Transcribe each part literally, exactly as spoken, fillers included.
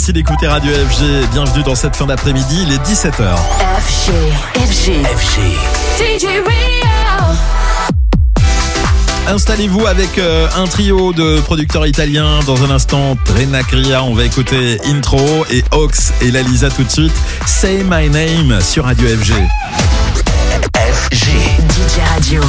Merci d'écouter Radio F G. Bienvenue dans cette fin d'après-midi, il est dix-sept heures. F G, F G, F G. D J Radio. Installez-vous avec euh, un trio de producteurs italiens. Dans un instant, Trenacria, on va écouter Intro et Ox et la Lisa tout de suite. Say My Name sur Radio F G. F G, D J Radio.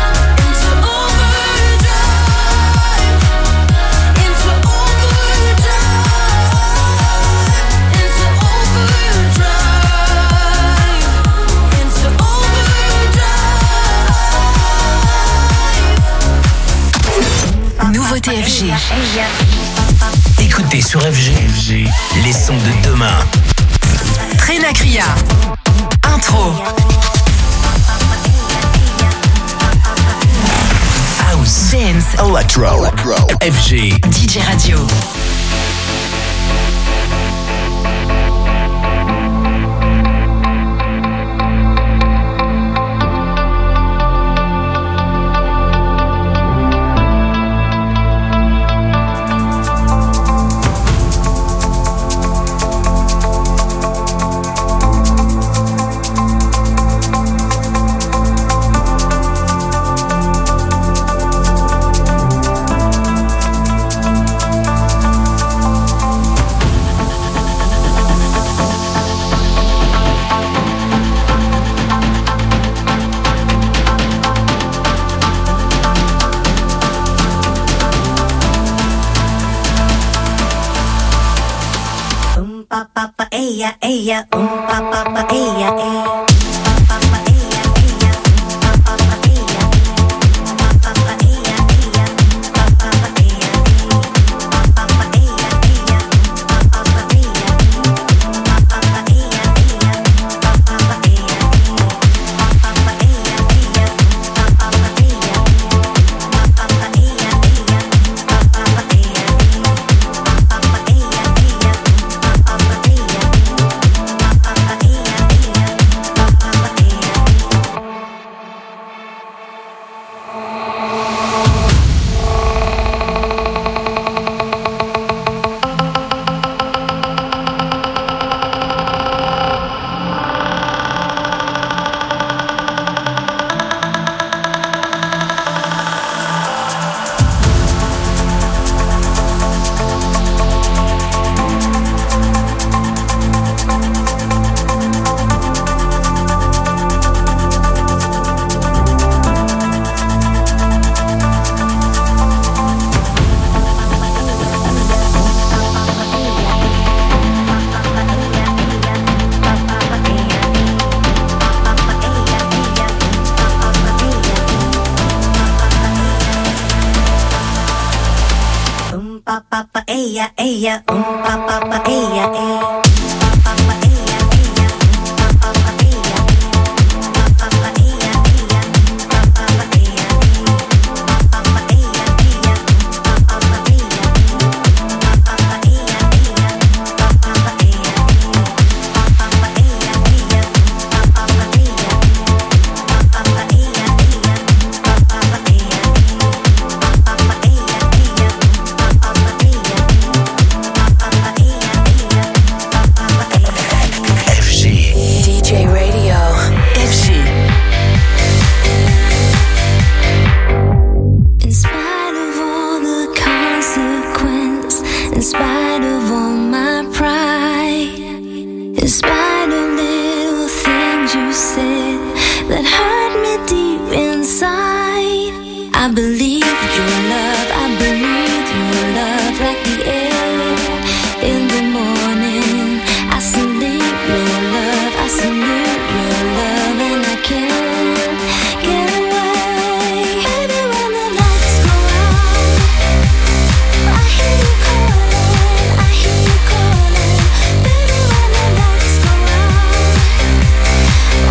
Into overdrive. Côté F G. Écoutez sur F G, F G les sons de demain. Trénacria. Intro. House. Dance. Electro. Electro. F G. D J Radio. Ella, ella, um, pa, pa, pa, ella, ella. Ella, ella, um, pa, pa, pa, ella, ella.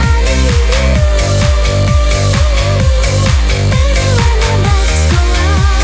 Wow.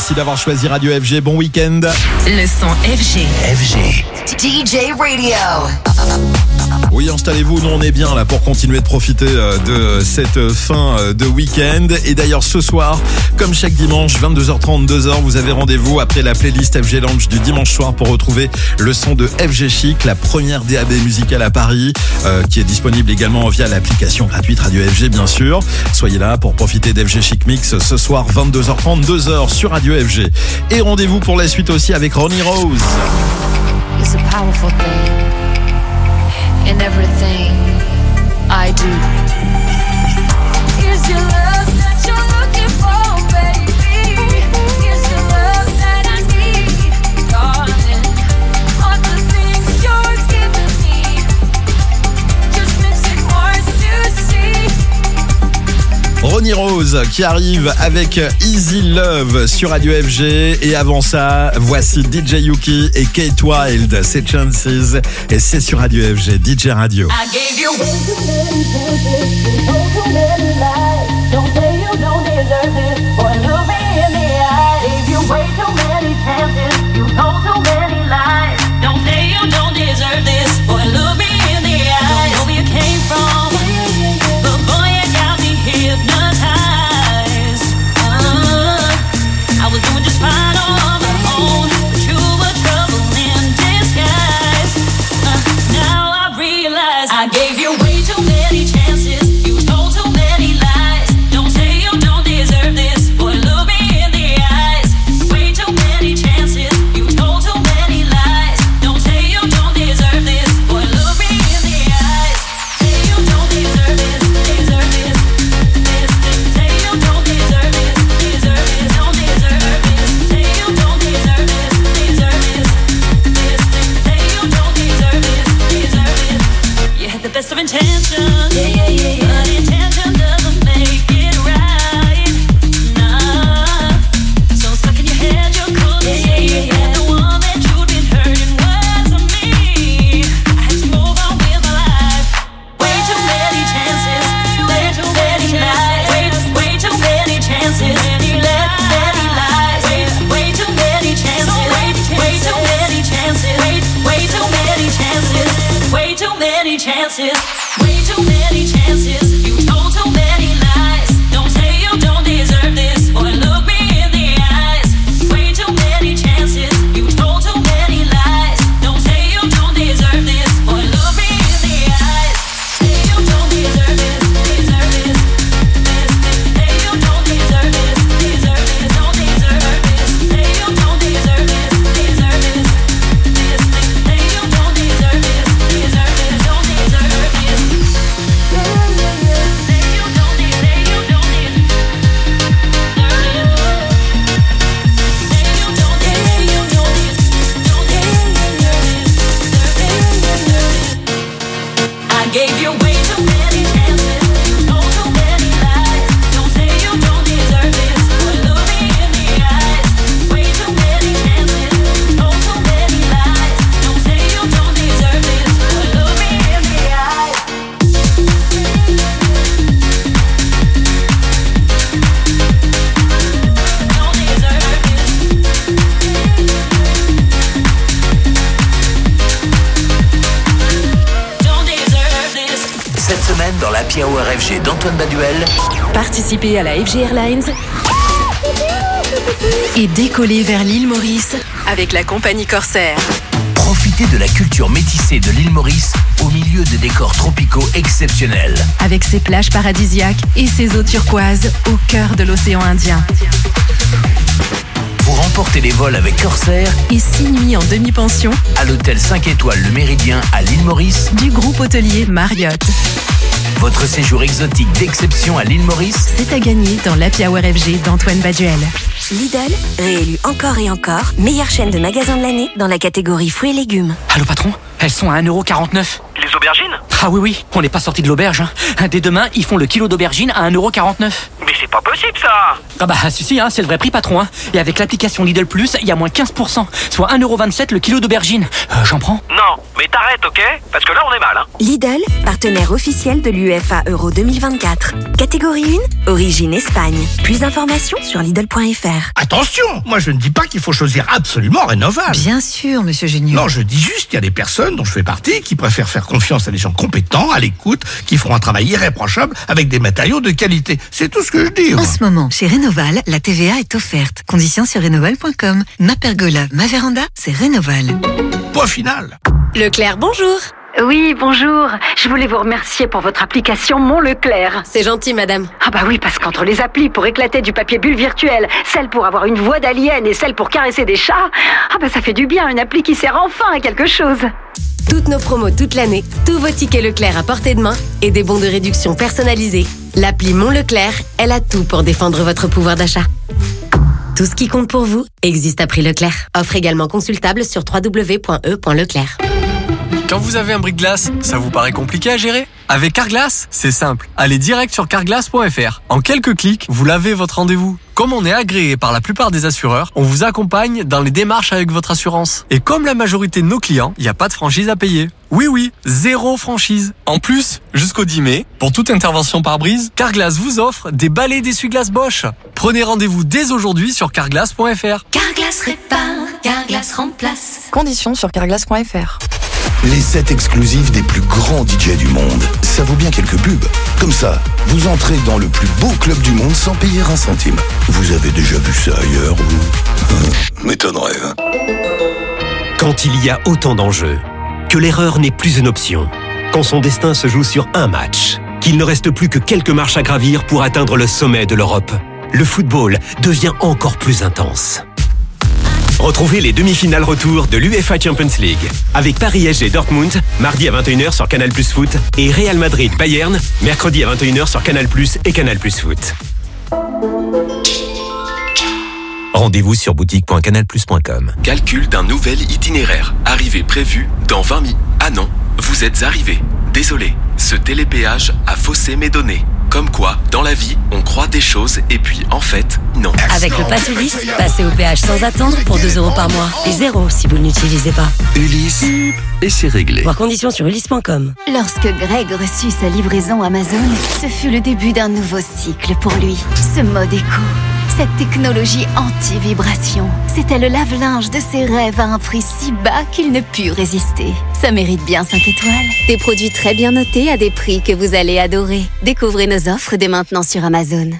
Merci d'avoir choisi Radio F G. Bon week-end. Le son F G. F G. D J Radio. Oui, installez-vous, nous on est bien là pour continuer de profiter de cette fin de week-end. Et d'ailleurs ce soir, comme chaque dimanche, vingt-deux heures trente, deux heures, vous avez rendez-vous après la playlist F G Lounge du dimanche soir pour retrouver le son de F G Chic, la première D A B musicale à Paris, euh, qui est disponible également via l'application gratuite Radio F G bien sûr. Soyez là pour profiter d'F G Chic Mix ce soir, vingt-deux heures trente, deux heures sur Radio F G. Et rendez-vous pour la suite aussi avec Ronnie Rose. It's a powerful thing in everything I do. Is your love that you're looking for, baby? Is your love that I need, darling? All the things you're giving me just makes it hard to see. Ronnie Rose qui arrive avec Easy Love sur Radio F G. Et avant ça, voici D J Yuki et Kate Wild, c'est Chances et c'est sur Radio F G, D J Radio. I gave you I gave you way too many chances. You told too many lies. Don't say you don't deserve this. Boy, look me in the eyes. Way too many chances. You told too many lies. Don't say you don't deserve this. Boy, look me in the eyes. Say you don't deserve this. Deserve this. This thing. Say you don't deserve this. Deserve this. Don't deserve this. Say you don't deserve this. Deserve this. This thing. Say you don't deserve this. Deserve this. You had the best of intentions, yeah, yeah, yeah, yeah. But intention doesn't make it right, nah. So stuck in your head, you're cool, yeah, yeah, yeah, yeah. The one that you've been hurting wasn't me. I had to move on with my life. Way too many chances, way too many lies. Way, way too many chances, you let many lies. Way, way too many chances, way too many chances, way, way too many chances, way too many chances. Way too many chances. You told too many lies. Don't say you don't deserve this. Boy, look me in the eyes. Way too many chances. You told too many lies. Don't say you don't deserve this. Boy, look me in the eyes. Say you don't deserve this. Deserve this. This thing. Say you don't deserve this. Deserve this. Don't deserve this. Say you don't deserve this. Deserve this. This thing. Say you don't deserve this. Deserve this. Don't deserve this. I gave you way too many chances. You told too many lies. Don't say you don't deserve this. Boy, look me in the eyes. Way too many chances. You told too many lies. Don't say you don't deserve this. Boy, look me in the eyes. Don't deserve this. Don't deserve this. Cette semaine dans l'Happy Hour F G d'Antoine Baduel, Participez à la F G Airlines et décollez vers l'île Maurice avec la compagnie Corsair. profitez de la culture métissée de l'île Maurice au milieu de décors tropicaux exceptionnels. Avec ses plages paradisiaques et ses eaux turquoises au cœur de l'océan Indien. Vous remportez les vols avec Corsair Et six nuits en demi-pension à l'hôtel cinq étoiles Le Méridien à l'île Maurice du groupe hôtelier Marriott. Votre séjour exotique d'exception à l'île Maurice, C'est à gagner dans l'Happy Hour F G d'Antoine Baduel. Lidl, réélu encore et encore, meilleure chaîne de magasins de l'année dans la catégorie fruits et légumes. Allô patron, elles sont à un euro quarante-neuf. Les aubergines? Ah oui oui, on n'est pas sorti de l'auberge. Hein. Dès demain, ils font le kilo d'aubergines à un euro quarante-neuf. Mais c'est pas possible ça! Ah bah si si, hein, c'est le vrai prix patron. Hein. Et avec l'application Lidl Plus, il y a moins quinze pour cent, soit un euro vingt-sept le kilo d'aubergines. Euh, J'en prends? Non, Mais t'arrêtes, ok? Parce que là, on est mal, hein. Lidl, partenaire officiel de l'UEFA Euro deux mille vingt-quatre. Catégorie un, origine Espagne. Plus d'informations sur Lidl point F R. Attention, moi je ne dis pas qu'il faut choisir absolument Rénoval. Bien sûr, monsieur Junior. Non, je dis juste qu'il y a des personnes dont je fais partie qui préfèrent faire confiance à des gens compétents, à l'écoute, qui feront un travail irréprochable avec des matériaux de qualité. C'est tout ce que je dis. En moi. ce moment, chez Rénoval, la T V A est offerte. Conditions sur rénoval point com. Ma pergola, ma véranda, c'est Rénoval. Point final. Leclerc, bonjour. Oui, bonjour. Je voulais vous remercier pour votre application Mon Leclerc. C'est gentil, madame. Ah bah oui, parce qu'entre les applis pour éclater du papier bulle virtuel, celle pour avoir une voix d'alien et celle pour caresser des chats, ah bah ça fait du bien, une appli qui sert enfin à quelque chose. Toutes nos promos toute l'année, tous vos tickets Leclerc à portée de main et des bons de réduction personnalisés. L'appli Mon Leclerc, elle a tout pour défendre votre pouvoir d'achat. Tout ce qui compte pour vous existe à prix Leclerc. Offre également consultable sur w w w point e point leclerc. Quand vous avez un bris-de-glace, ça vous paraît compliqué à gérer? Avec Carglass, c'est simple. Allez direct sur carglass point f r. En quelques clics, vous lavez votre rendez-vous. Comme on est agréé par la plupart des assureurs, on vous accompagne dans les démarches avec votre assurance. Et comme la majorité de nos clients, il n'y a pas de franchise à payer. Oui, oui, zéro franchise. En plus, jusqu'au dix mai, pour toute intervention par brise, Carglass vous offre des balais d'essuie-glace Bosch. Prenez rendez-vous dès aujourd'hui sur carglass point f r. Carglass répare, Carglass remplace. Conditions sur carglass point f r. Les sets exclusifs des plus grands D J du monde. Ça vaut bien quelques pubs. Comme ça, vous entrez dans le plus beau club du monde sans payer un centime. Vous avez déjà vu ça ailleurs, vous? M'étonnerait, hein. Quand il y a autant d'enjeux, que l'erreur n'est plus une option, quand son destin se joue sur un match, qu'il ne reste plus que quelques marches à gravir pour atteindre le sommet de l'Europe, le football devient encore plus intense. Retrouvez les demi-finales retour de l'UEFA Champions League avec Paris S G Dortmund, mardi à vingt et une heures sur Canal Plus Foot et Real Madrid Bayern, mercredi à vingt et une heures sur Canal Plus et Canal Plus Foot. Rendez-vous sur boutique point canal plus point com. Calcul d'un nouvel itinéraire. Arrivée prévue dans vingt minutes. Ah non, vous êtes arrivé. Désolé, ce télépéage a faussé mes données. Comme quoi, dans la vie, on croit des choses et puis, en fait, non. Avec le Pass Ulysse, passez au péage sans attendre pour deux euros par mois. Et zéro si vous ne l'utilisez pas. Ulysse, et c'est réglé. Voir conditions sur ulysse point com. Lorsque Greg reçut sa livraison Amazon, ce fut le début d'un nouveau cycle pour lui. Ce mode éco, cette technologie anti-vibration, c'était le lave-linge de ses rêves à un prix si bas qu'il ne put résister. Ça mérite bien cinq étoiles. Des produits très bien notés à des prix que vous allez adorer. Découvrez nos offres dès maintenant sur Amazon.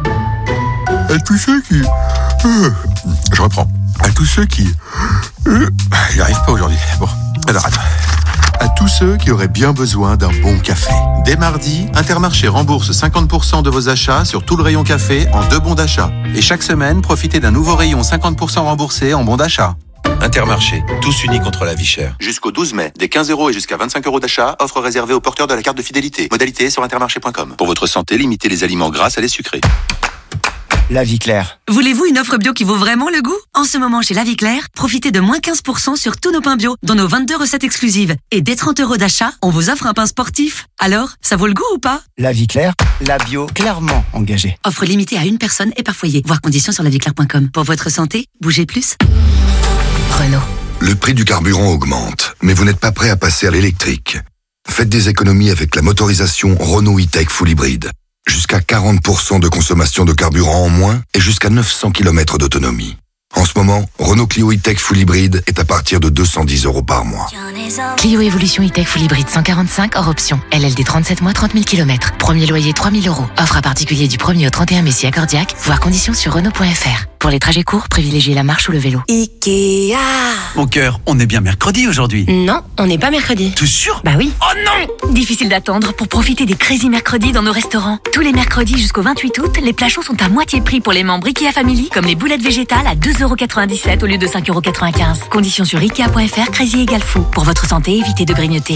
À tous ceux qui... Euh, je reprends. À tous ceux qui... Euh, j'y arrive pas aujourd'hui. Bon, alors attends. À tous ceux qui auraient bien besoin d'un bon café. Dès mardi, Intermarché rembourse cinquante pour cent de vos achats sur tout le rayon café en deux bons d'achat. Et chaque semaine, profitez d'un nouveau rayon cinquante pour cent remboursé en bons d'achat. Intermarché, tous unis contre la vie chère. Jusqu'au douze mai, des quinze euros et jusqu'à vingt-cinq euros d'achat, offre réservée aux porteurs de la carte de fidélité. Modalité sur intermarché point com. Pour votre santé, limitez les aliments gras à les sucrés. La Vie Claire. Voulez-vous une offre bio qui vaut vraiment le goût? En ce moment, chez La Vie Claire, profitez de moins quinze pour cent sur tous nos pains bio, dans nos vingt-deux recettes exclusives. Et dès trente euros d'achat, on vous offre un pain sportif. Alors, ça vaut le goût ou pas? La Vie Claire, la bio clairement engagée. Offre limitée à une personne et par foyer. Voir conditions sur la vie claire point com. Pour votre santé, bougez plus. Renault. Le prix du carburant augmente, mais vous n'êtes pas prêt à passer à l'électrique. Faites des économies avec la motorisation Renault E-Tech Full Hybrid. Jusqu'à quarante pour cent de consommation de carburant en moins et jusqu'à neuf cents kilomètres d'autonomie. En ce moment, Renault Clio E-Tech Full Hybrid est à partir de deux cent dix euros par mois. Clio Evolution E-Tech Full Hybrid cent quarante-cinq hors option. L L D trente-sept mois, trente mille kilomètres. Premier loyer trois mille euros. Offre à particulier du premier au trente et un mai si accordiaque. Voir conditions sur Renault point F R. Pour les trajets courts, privilégiez la marche ou le vélo. Ikea. Mon cœur, on est bien mercredi aujourd'hui. Non, on n'est pas mercredi. T'es sûr? Bah oui. Oh non! Difficile d'attendre pour profiter des Crazy Mercredis dans nos restaurants. Tous les mercredis jusqu'au vingt-huit août, les plats chauds sont à moitié prix pour les membres Ikea Family, comme les boulettes végétales à deux euros quatre-vingt-dix-sept au lieu de cinq euros quatre-vingt-quinze. Conditions sur ikea point F R. Crazy égale fou. Pour votre santé, évitez de grignoter.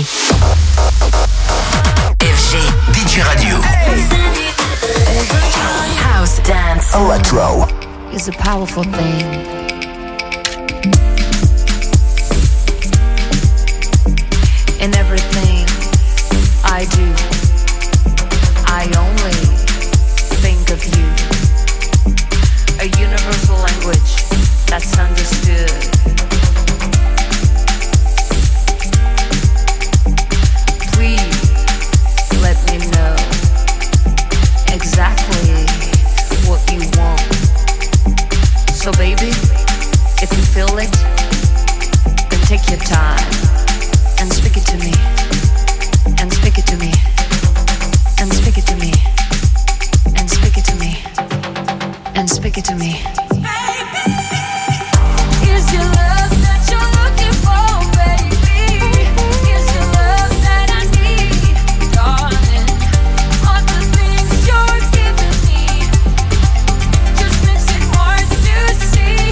F G D J Radio. House, dance, electro is a powerful thing. In everything I do, I only think of you. A universal language that's understood. feel it, then take your time and speak it to me, and speak it to me, and speak it to me, and speak it to me, and speak it to me. Is your love that you're looking for, baby? Is your love that I need, darling? All the things you're giving me just makes it hard to see.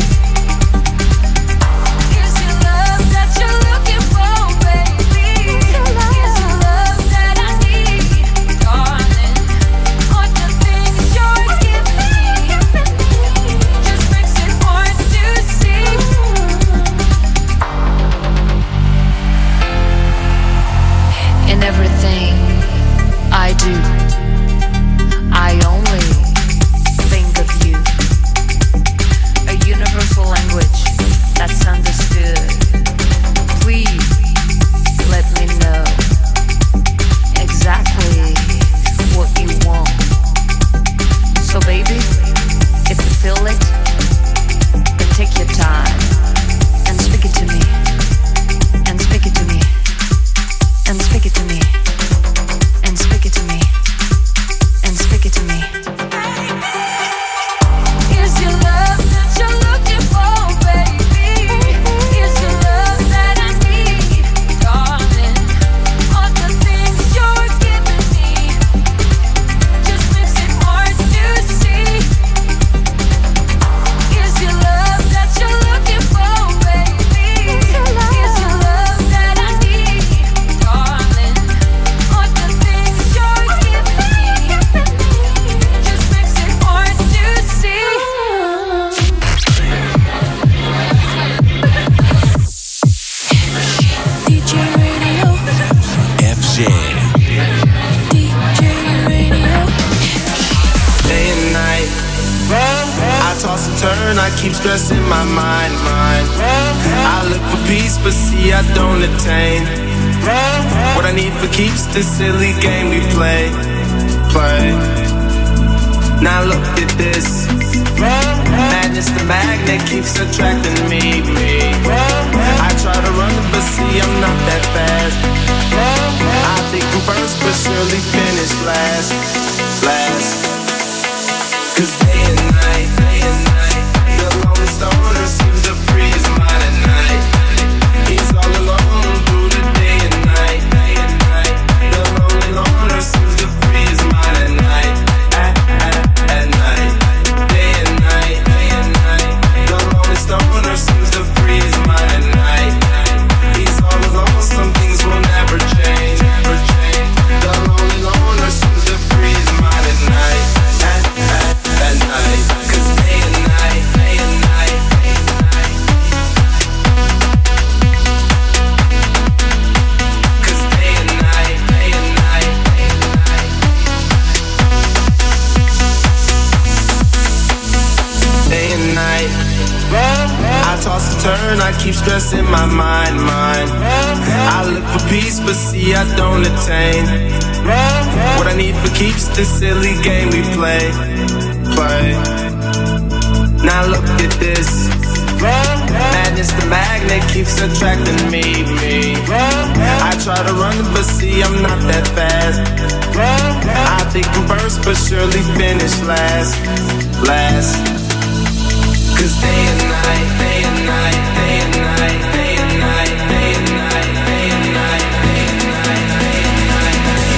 Is your love that you're looking for, baby? Is your love that I need, darling? All the things you're giving me just makes it hard to see. In everything I do, I only think of you. A universal language that's understood. Please let me know exactly what you want. So baby, if you feel it, then take your time and speak it to me, and speak it to me, and speak it to me, and speak it to me, and speak it to me. Is your love that you're looking for, baby? Is your love that I need, darling? All the things you're giving me just makes it hard to see. Is your love that you're looking for, baby? Is your love that I need, darling? All the things you're giving me just makes it hard to see. D J Radio, F G. D J Radio. Day and night, I toss and turn, I keep stressing my mind, mind. I look for peace, but see I don't attain. What I need for keeps this silly game we play, play. Now look at this, madness the magnet keeps attracting me, me. I try to run, but see I'm not that fast. I think I'm first, but surely finish last, last. Cause day and night, day and night, the lonely stoner seems to free his mind at night. He's all alone through the day and night, day and night. The lonely loner seems to free his mind at night, at, at, at night. Day and night, day and night, the lonely stoner seems to free his mind at night. He's all alone, some things will never change, never change. The lonely loner seems to free his mind at night, at, at, at night. Cause day and night, day and night, day and night. Cause day and night, day and night, day and night. Day and night, I toss and turn, I keep stressing my mind, mind. I look for peace, but see I don't attain. What I need for keeps this silly game we play, play. Now look at this, madness the magnet keeps attracting me, me. I try to run, but see I'm not that fast. I think I'm first, but surely finish last, last. Cause day and night, day and night, day and night, day and night, day and night, day and night, day and night, day and night,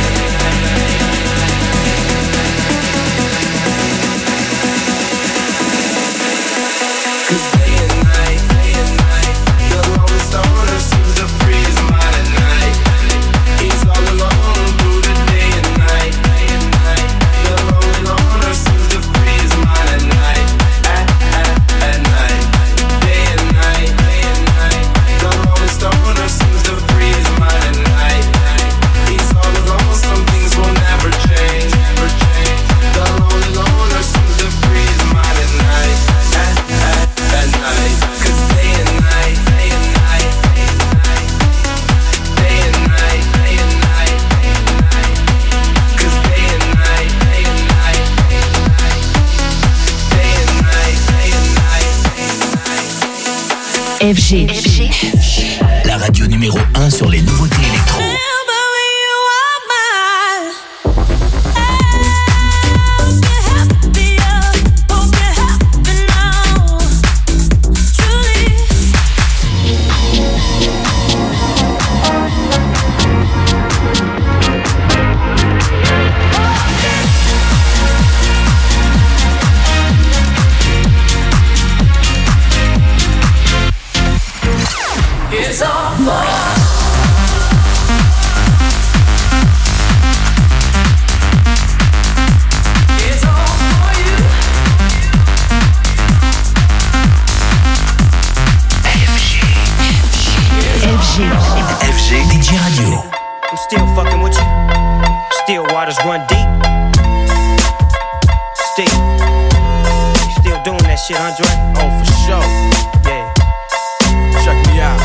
cause day and night, day and night, the lonely stoner seems to free his mind at night. He's all alone through the day and night, day and night. The lonely loner seems to free his mind at night, at, at, at night. Day and night. F G. F G. La radio numéro un sur les nouveautés électro. It's all for It's all for you. F G. F G. F G. D J Radio. I'm still fucking with you. Still waters run deep. Still. You still doing that shit, Andre? Oh, for sure. Yeah. Check me out.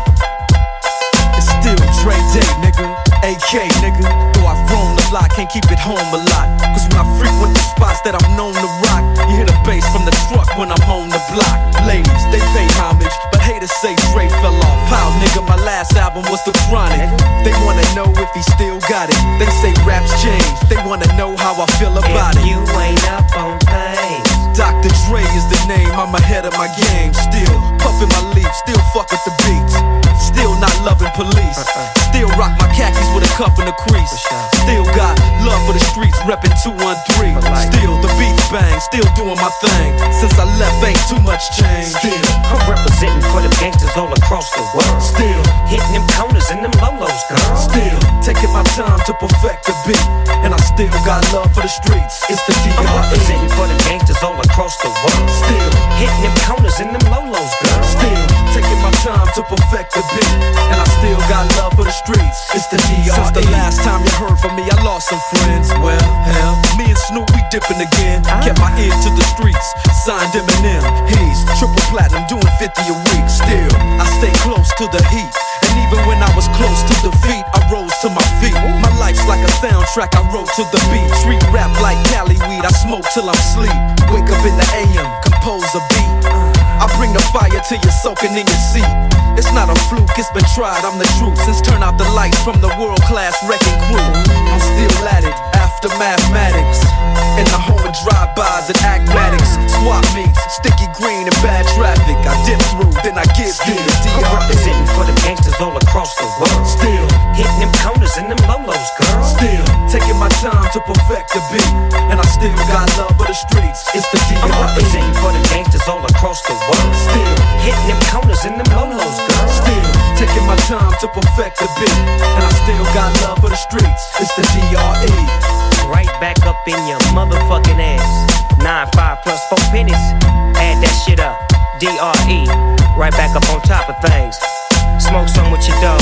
It's still Dre Day, nigga. A K, nigga. Though I've grown a lot, can't keep it home a lot. Cause when I frequent the spots that I'm known to rock, you hear the bass from the truck when I'm on the block. Ladies, they pay homage, but haters say Dre fell off. How, nigga, my last album was The Chronic. They wanna know if he still got it. They say raps change, they wanna know how I feel about if it. You ain't up on things. Doctor Dre is the name, I'm ahead of my game. Still puffin' my leaf, still fuck with the beats. Still not loving police. Still rock my khakis with a cuff and a crease. Still got love for the streets, reppin' two one three. Still the beats bang, still doing my thing. Since I left, ain't too much change. Still, I'm representing for them gangsters all across the world. Still, hitting them corners and them lolos, girl. Still, taking my time to perfect the beat. And I still got love for the streets. It's the D R E. I'm representing for them gangsters all across the world. Still, hitting them corners and them lolos, girl. Still, taking my time to perfect the beat. And I still got love for the streets. It's the D R E. Since the last time you heard from me, I lost some friends. Well, hell, me and Snoop, we dipping again. Kept my ear to the streets. Signed Eminem. He's triple platinum, doing fifty a week. Still, I stay close to the heat. And even when I was close to defeat, I rose to my feet. My life's like a soundtrack, I wrote to the beat. Street rap like Cali weed, I smoke till I'm sleep. Wake up in the A M, compose a beat. I bring the fire till you're soaking in your seat. It's not a fluke, it's been tried, I'm the truth. Since turn out the lights from the world-class wrecking crew, I'm still at it, after mathematics. In the home of drive-bys and acmatics. Swap meets, sticky green and bad traffic. I dip through, then I give you the D R E. I'm representing for them gangsters all across the world. Still, hitting them corners and them lolos, girl. Still, taking my time to perfect the beat. And I still got love for the streets. It's the D R E. I'm representing for them gangsters all across the world. Still, hitting them corners and them lolos, girl. Still, taking my time to perfect the beat. And I still got love for the streets. It's the D R E. Right back up in your motherfucking ass. Nine, five plus four pennies. Add that shit up. D R E. Right back up on top of things. Smoke some with your dog.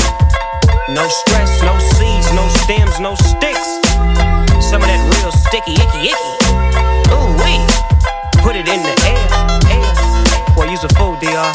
No stress, no seeds, no stems, no sticks. Some of that real sticky, icky, icky. Ooh wee. Put it in the air, air. Boy, use a fool, D R.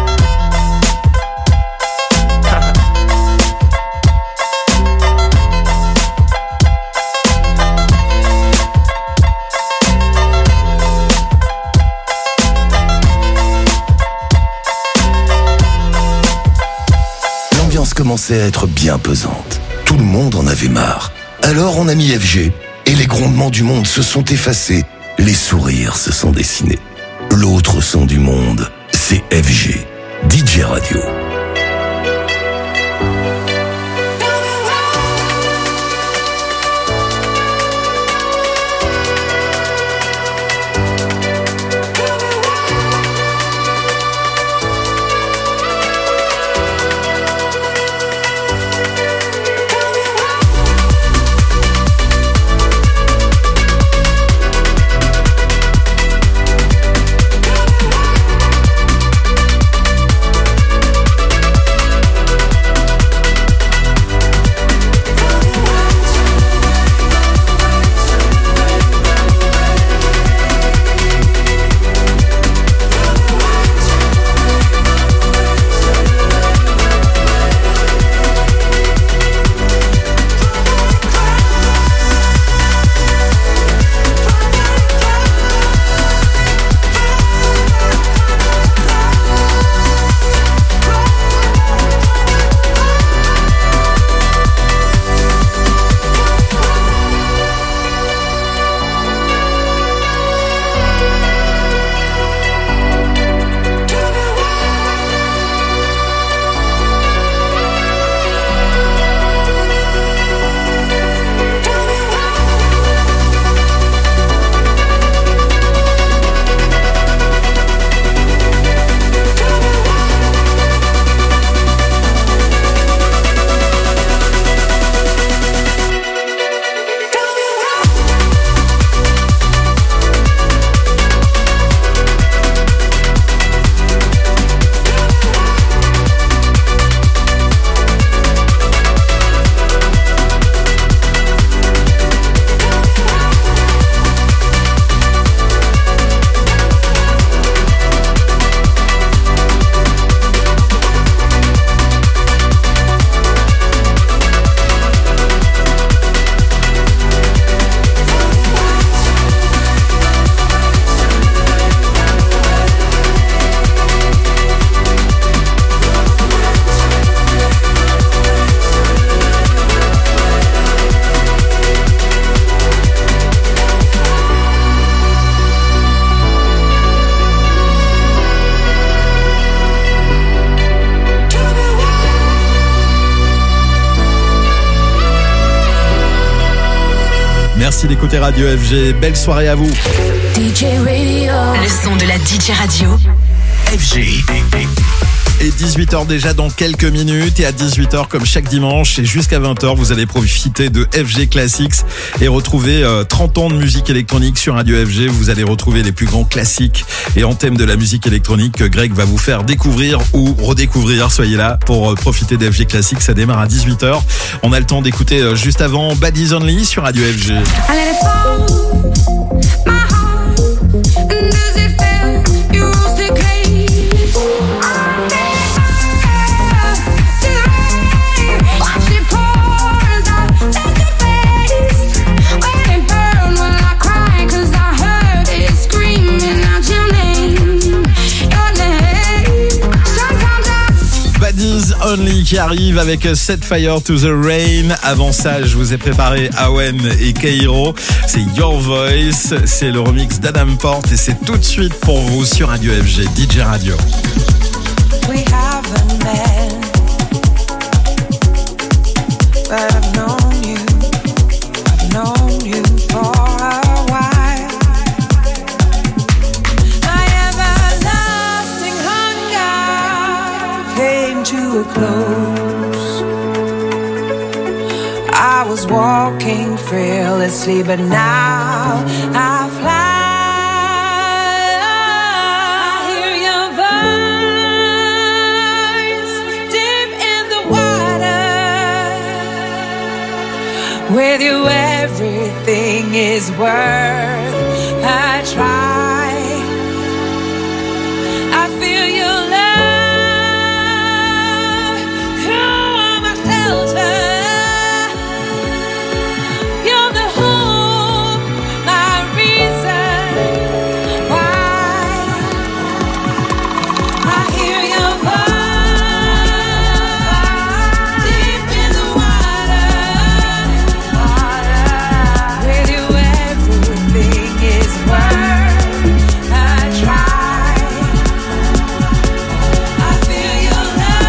L'ambiance commençait à être bien pesante. Tout le monde en avait marre. Alors on a mis F G, et les grondements du monde se sont effacés. Les sourires se sont dessinés. L'autre son du monde, c'est F G, D J Radio. Merci d'écouter Radio F G. Belle soirée à vous. D J Radio. Le son de la D J Radio. F G. Et dix-huit heures déjà dans quelques minutes. Et à dix-huit heures, comme chaque dimanche, et jusqu'à vingt heures, vous allez profiter de F G Classics et retrouver euh, trente ans de musique électronique sur Radio F G. Vous allez retrouver les plus grands classiques et anthèmes de la musique électronique que Greg va vous faire découvrir ou redécouvrir. Soyez là pour euh, profiter d'F G Classics. Ça démarre à dix-huit heures. On a le temps d'écouter euh, juste avant Baddies Only sur Radio F G. Only qui arrive avec Set Fire to the Rain. Avant ça, je vous ai préparé Awen et Kairo. C'est Your Voice, c'est le remix d'Adam Porte et c'est tout de suite pour vous sur Radio F G, D J Radio. We haven't met, but I've known you, I've known you for a while. My everlasting hunger came to a close. I was walking fearlessly, but now I fly. With you everything is worth a try. I feel your love. You are my shelter. You're the hope, my reason why. I hear your voice deep in the water. With you everything is worth a try. I feel your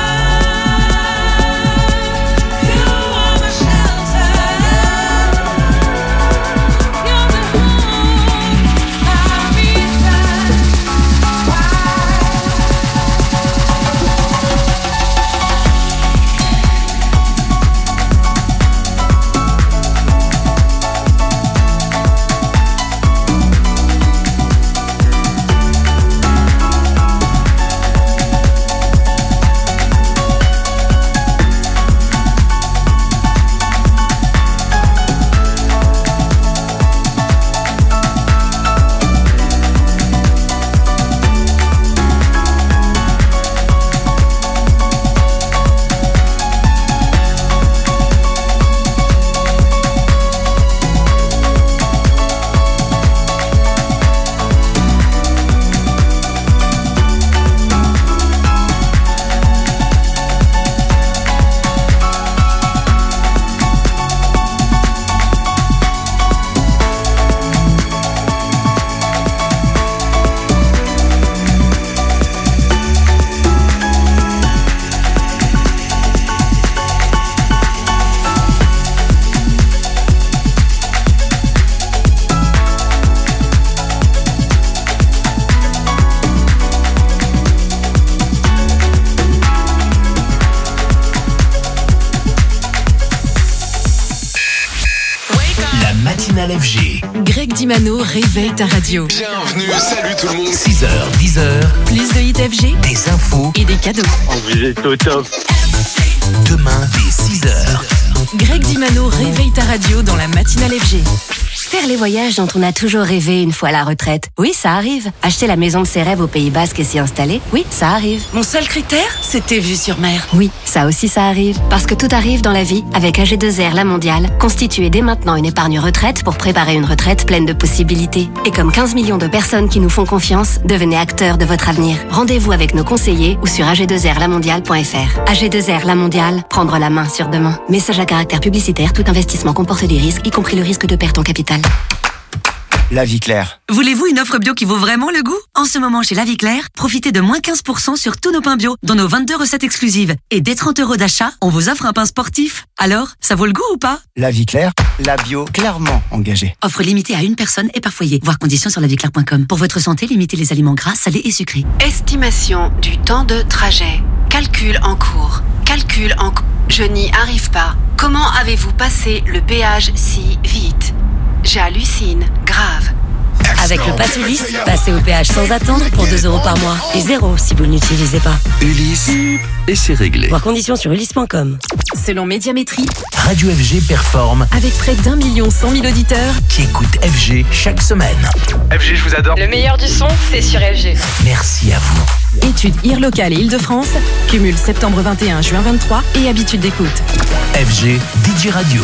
love. You are my shelter. You're the hope, my reason F G. Greg Dimano réveille ta radio. Bienvenue, salut tout le monde. six heures, dix heures. Plus de hits F G, des infos et des cadeaux. Vous êtes au top. Demain, dès six heures. Greg Dimano réveille ta radio dans la matinale F G. Faire les voyages dont on a toujours rêvé une fois à la retraite. Oui, ça arrive. Acheter la maison de ses rêves au Pays Basque et s'y installer. Oui, ça arrive. Mon seul critère, c'était vue sur mer. Oui, ça aussi ça arrive. Parce que tout arrive dans la vie avec A G deux R La Mondiale. Constituez dès maintenant une épargne retraite pour préparer une retraite pleine de possibilités. Et comme quinze millions de personnes qui nous font confiance, devenez acteurs de votre avenir. Rendez-vous avec nos conseillers ou sur a g deux r la mondiale point f r. A G deux R La Mondiale, prendre la main sur demain. Message à caractère publicitaire, tout investissement comporte des risques, y compris le risque de perte en capital. La Vie Claire. Voulez-vous une offre bio qui vaut vraiment le goût? En ce moment, chez La Vie Claire, profitez de moins quinze pour cent sur tous nos pains bio, dans nos vingt-deux recettes exclusives. Et dès trente euros d'achat, on vous offre un pain sportif. Alors, ça vaut le goût ou pas? La Vie Claire, la bio clairement engagée. Offre limitée à une personne et par foyer. Voir conditions sur la vie claire point com. Pour votre santé, limitez les aliments gras, salés et sucrés. Estimation du temps de trajet. Calcul en cours. Calcul en cours. Je n'y arrive pas. Comment avez-vous passé le péage si vite? J'hallucine. Grave. Avec le Pass Ulysse, passez au péage sans attendre pour deux euros par mois. Et zéro si vous ne l'utilisez pas. Ulysse, et c'est réglé. Voir conditions sur ulysse point com. Selon Médiamétrie, Radio F G performe avec près d'un million cent mille auditeurs qui écoutent F G chaque semaine. F G, je vous adore. Le meilleur du son, c'est sur F G. Merci à vous. Études I R locale et Île-de-France, cumul septembre vingt et un, juin vingt-trois et habitude d'écoute. F G, D J Radio.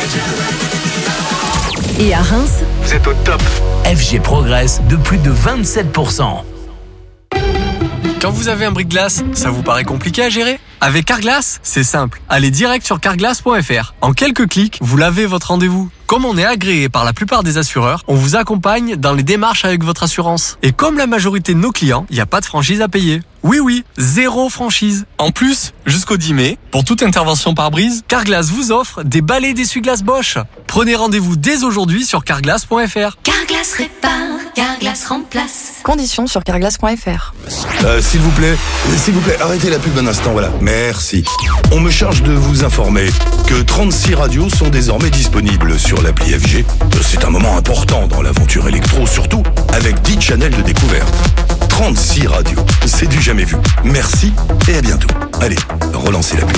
Et à Reims, vous êtes au top. F G progresse de plus de vingt-sept pour cent. Quand vous avez un bris-glace, ça vous paraît compliqué à gérer? Avec Carglass, c'est simple. Allez direct sur carglass point f r. En quelques clics, vous l'avez votre rendez-vous. Comme on est agréé par la plupart des assureurs, on vous accompagne dans les démarches avec votre assurance. Et comme la majorité de nos clients, il n'y a pas de franchise à payer. Oui, oui, zéro franchise. En plus, jusqu'au dix mai, pour toute intervention par brise, Carglass vous offre des balais d'essuie-glace Bosch. Prenez rendez-vous dès aujourd'hui sur carglass point f r. Carglass répare, Carglass remplace. Conditions sur carglass point f r. Euh, s'il vous plaît, s'il vous plaît, arrêtez la pub un instant, voilà. Merci. On me charge de vous informer que trente-six radios sont désormais disponibles sur l'appli F G. C'est un moment important dans l'aventure électro, surtout avec dix channels de découverte. trente-six radios, c'est du jamais vu. Merci et à bientôt. Allez, relancez la pub.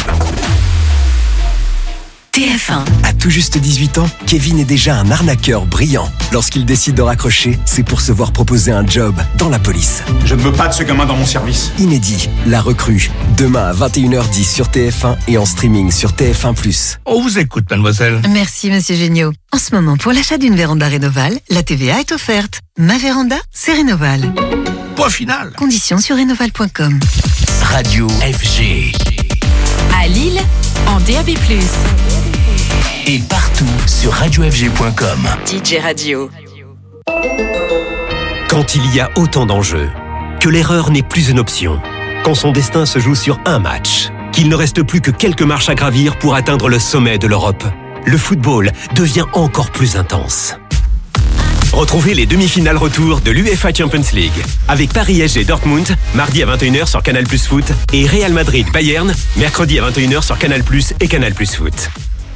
T F un. À tout juste dix-huit ans, Kevin est déjà un arnaqueur brillant. Lorsqu'il décide de raccrocher, c'est pour se voir proposer un job dans la police. Je ne veux pas de ce gamin dans mon service. Inédit, La Recrue. Demain à vingt et une heures dix sur T F un et en streaming sur T F un plus. On vous écoute, mademoiselle. Merci, monsieur Géniaud. En ce moment, pour l'achat d'une véranda Rénoval, la T V A est offerte. Ma véranda, c'est Rénoval. Point final. Conditions sur rénoval point com. Radio F G. À Lille, en D A B plus. Et partout sur radio f g point com. D J Radio. Quand il y a autant d'enjeux, que l'erreur n'est plus une option, quand son destin se joue sur un match, qu'il ne reste plus que quelques marches à gravir pour atteindre le sommet de l'Europe, le football devient encore plus intense. Retrouvez les demi-finales retour de l'UEFA Champions League avec Paris S G Dortmund, mardi à vingt et une heures sur Canal Plus Foot et Real Madrid Bayern, mercredi à vingt et une heures sur Canal Plus et Canal Plus Foot.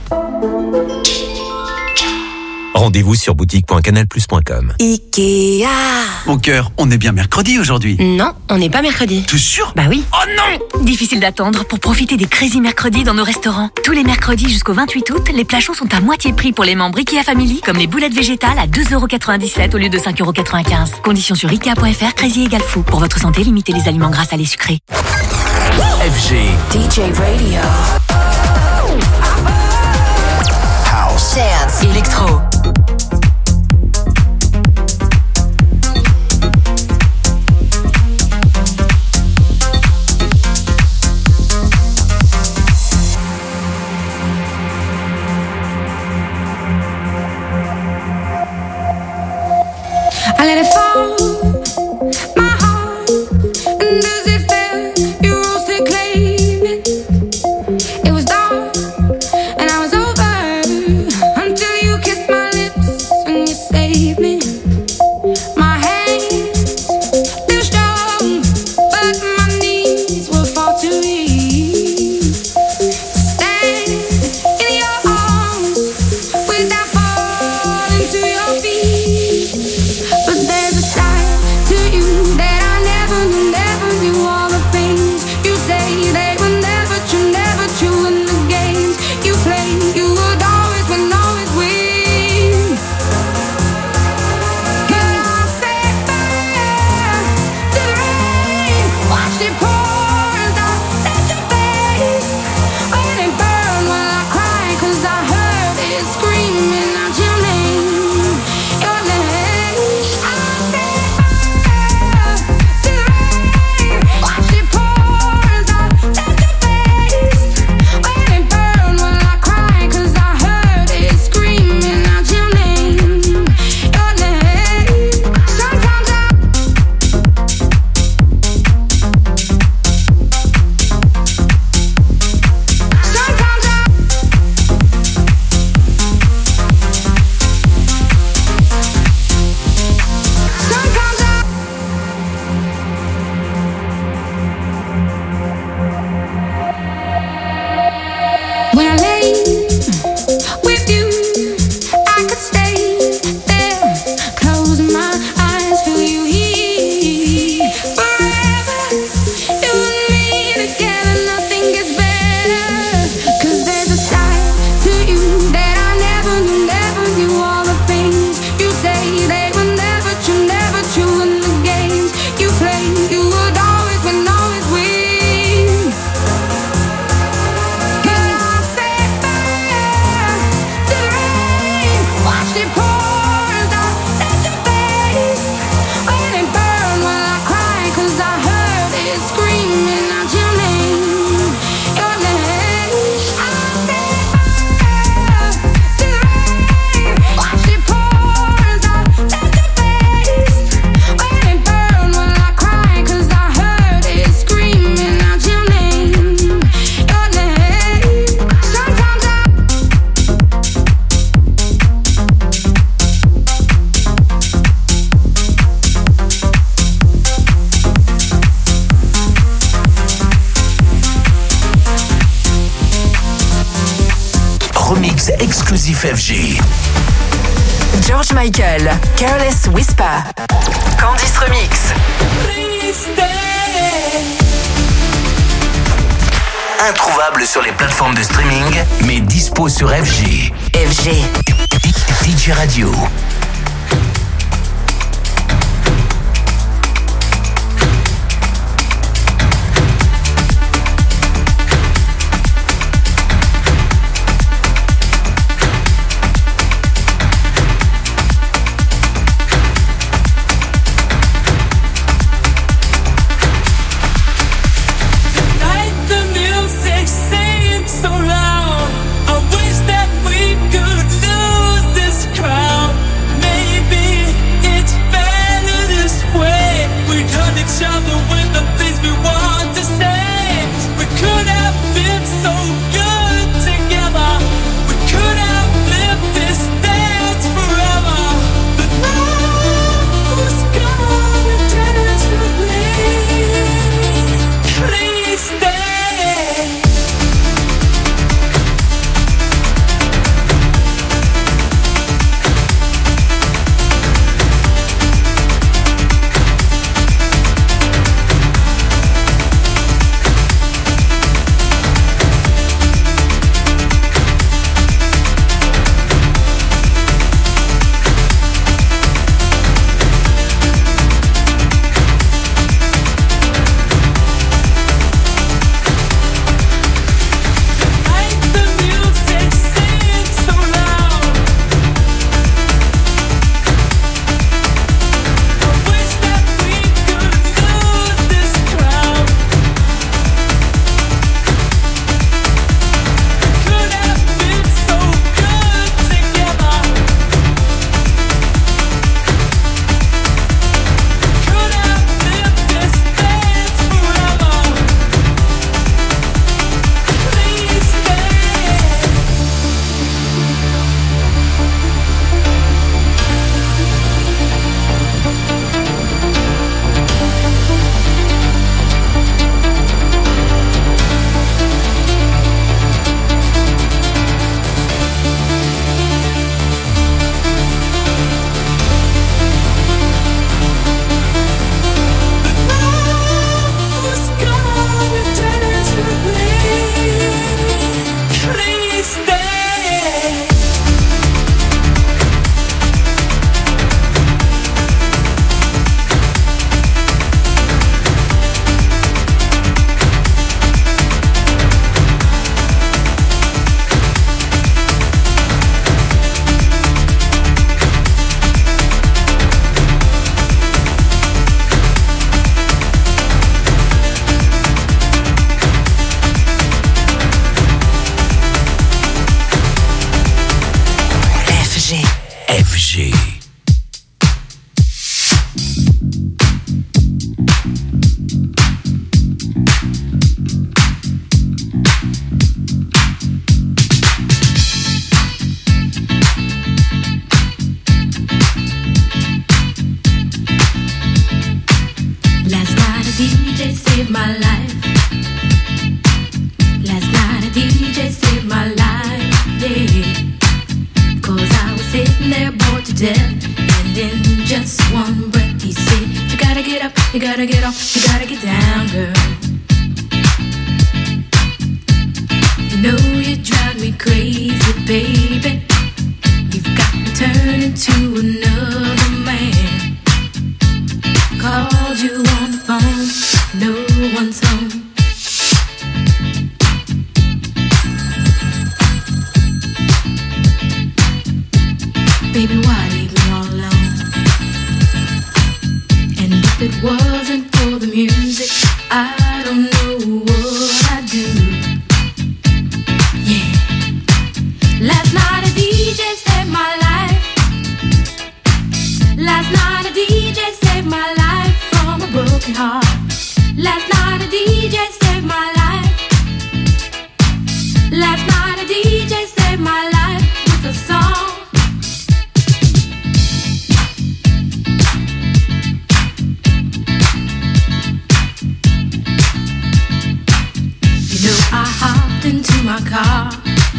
Rendez-vous sur boutique point canal plus point com. Ikea. Mon cœur, on est bien mercredi aujourd'hui. Non, on n'est pas mercredi. T'es sûr? Bah oui. Oh non! Difficile d'attendre pour profiter des Crazy Mercredis dans nos restaurants. Tous les mercredis jusqu'au vingt-huit août, les plats chauds sont à moitié prix pour les membres Ikea Family, comme les boulettes végétales à deux euros quatre-vingt-dix-sept au lieu de cinq euros quatre-vingt-quinze. Conditions sur ikea point f r. Crazy égale fou. Pour votre santé, limitez les aliments gras, salés, sucrés. F G. D J Radio. House. Dance. Électro. I let it fall, my heart, and as it fell, you rose to claim it. It was dark, and I was over until you kissed my remix exclusif F G. George Michael, Careless Whisper. Candice Remix. Introuvable sur les plateformes de streaming, mais dispo sur F G. F G. D J Radio.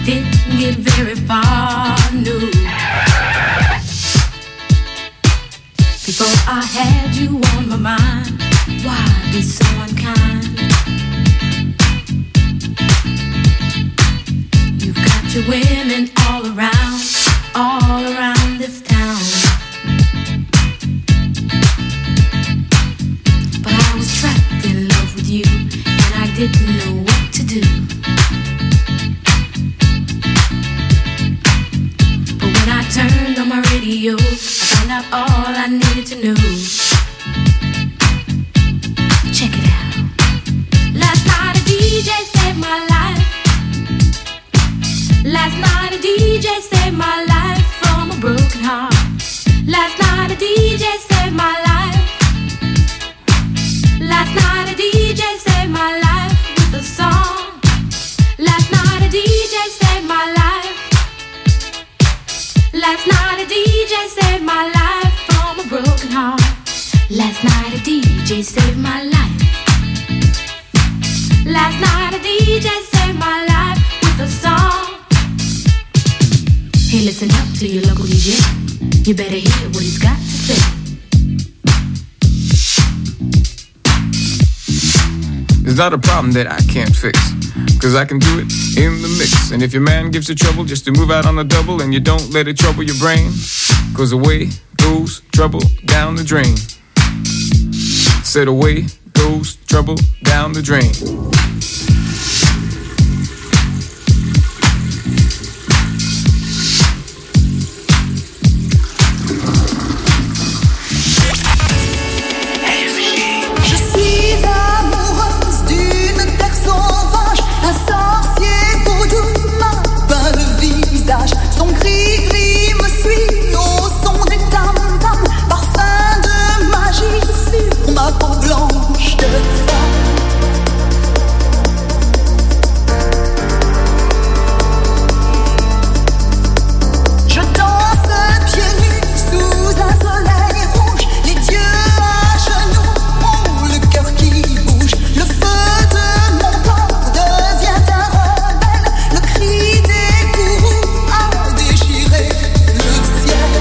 didn't get very far, no. Before I had you on my mind, why be so unkind? You've got your women all around, all around this town. But I was trapped in love with you, and I didn't know what to do. But when I turned on my radio, I found out all I needed to know. Check it out. Last night a D J saved my life. Last night a D J saved my life from a broken heart. Last night a D J saved my life. Last night a D J saved my life with a song. Last night a D J saved my life. Last night a D J saved my life from a broken heart. Last night a D J saved my life. Last night a D J saved my life with a song. Hey, listen up to your local D J. You better hear what he's got to say. It's not a problem that I can't fix, cause I can do it in the mix. And if your man gives you trouble just to move out on a double, and you don't let it trouble your brain, cause away goes trouble down the drain. Said away goes trouble down the drain. Son cri gris me suit au son des tam-tams. Parfum de magie sur ma peau blanche de femme. Je danse pieds nus sous un soleil rouge. Les dieux à genoux ont le cœur qui bouge. Le feu de mon corps devient un rebelle. Le cri des gourous déchirer le ciel.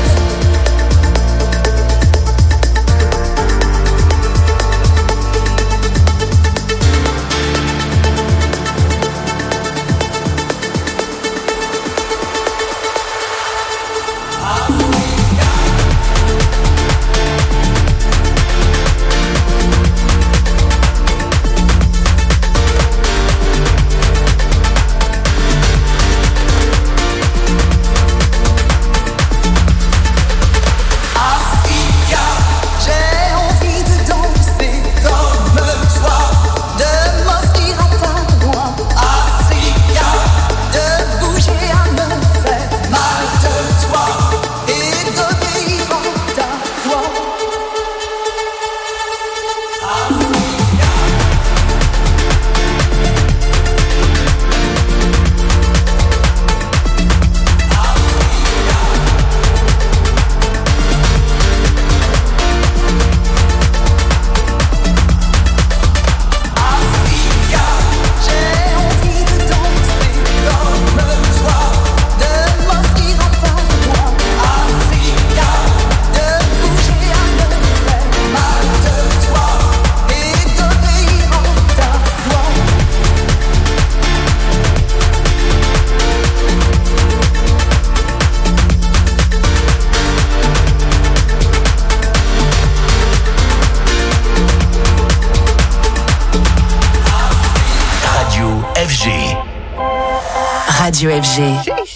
Radio F G.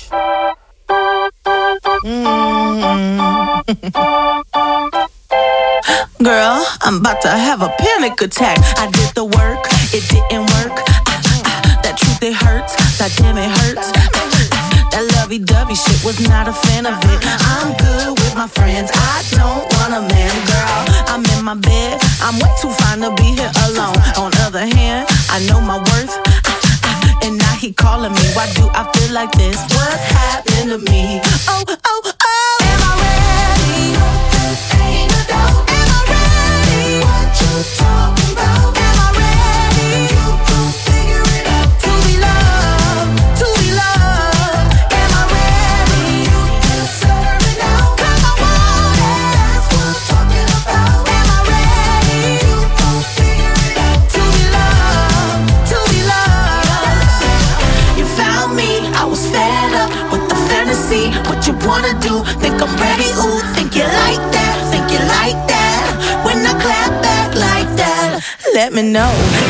Girl, I'm about to have a panic attack. I did the work, it didn't work. Ah, ah, that truth, it hurts. That damn, it hurts. Ah, ah, that lovey-dovey shit, was not a fan of it. I'm good with my friends, I don't want a man, girl. I'm in my bed, I'm way too fine to be here alone. On the other hand, I know my worth. And now he calling me, why do I feel like this? What's happening to me? Oh, oh, oh. Am I ready? Ain't no doubt. Am I ready? What you talking about? Am I ready? You gon' figure it out. To be loved, to be loved. let me know.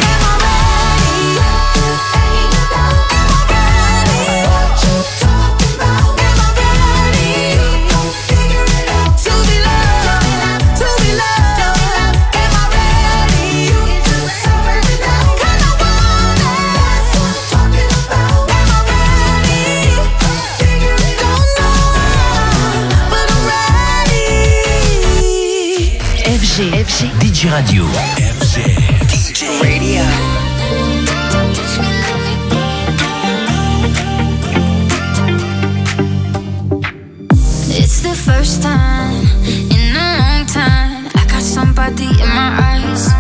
F G D J Radio. F G D J Radio. It's the first time in a long time I got somebody in my eyes.